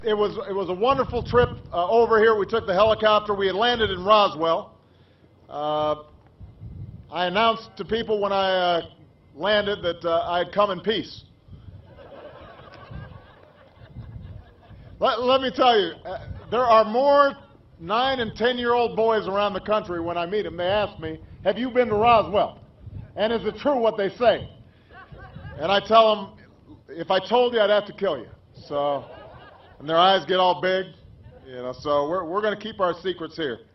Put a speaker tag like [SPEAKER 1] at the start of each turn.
[SPEAKER 1] It was a wonderful trip over here. We took the helicopter. We had landed in Roswell. I announced to people when I landed that I'd come in peace. Let me tell you, there are more 9- and 10-year-old boys around the country when I meet them. They ask me, have you been to Roswell? And is it true what they say? And I tell them, if I told you, I'd have to kill you. So, and their eyes get all big, so we're going to keep our secrets here.